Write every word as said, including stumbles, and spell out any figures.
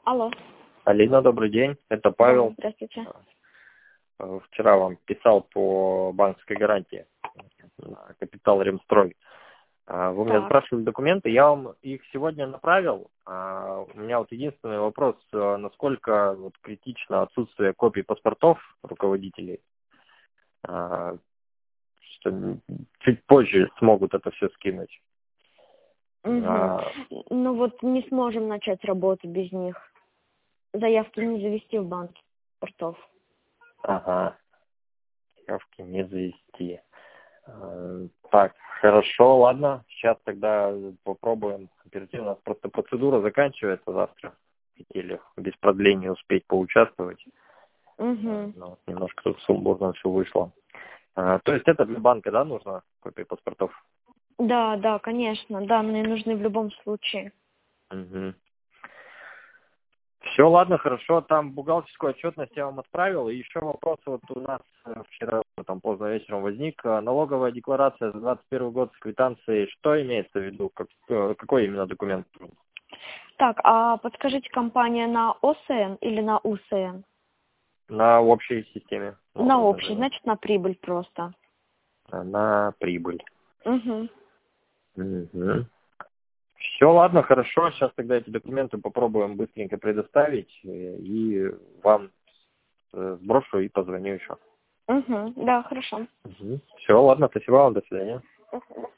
Алло. Алина, добрый день. Это Да, Павел. здравствуйте. Э, Вчера вам писал по банковской гарантии на Капитал Ремстрой. А, Вы меня Так. спрашивали документы, я вам их сегодня направил. А, У меня вот единственный вопрос, э, насколько вот критично отсутствие копий паспортов руководителей, а, что чуть позже смогут это все скинуть. Угу. А, Ну вот не сможем начать работу без них. Заявки не завести в банк портов. Ага, явки не завести. Э, Так, хорошо, ладно. Сейчас тогда попробуем оперативно. У нас просто процедура заканчивается завтра. Хотели без продления успеть поучаствовать. Э, Угу. Но вот немножко тут сумбурно все вышло. Э, То есть это для банка, да, нужно копии паспортов? Да, да, конечно. Данные нужны в любом случае. Угу. Все, ладно, хорошо. Там бухгалтерскую отчетность я вам отправил. И еще вопрос вот у нас э, вчера там поздно вечером возник. Э, Налоговая декларация за двадцать первый год с квитанцией. Что имеется в виду? Как- э, какой именно документ? Так, а подскажите, компания на О С Н или на У С Н? На общей системе. На налоговой, общей, наверное. значит на прибыль просто. На прибыль. Угу. Угу. Все, ладно, хорошо. Сейчас тогда эти документы попробуем быстренько предоставить. э, И вам э, сброшу и позвоню еще. Угу. Да, хорошо. Угу. Все, ладно, спасибо вам, до свидания. Мгм.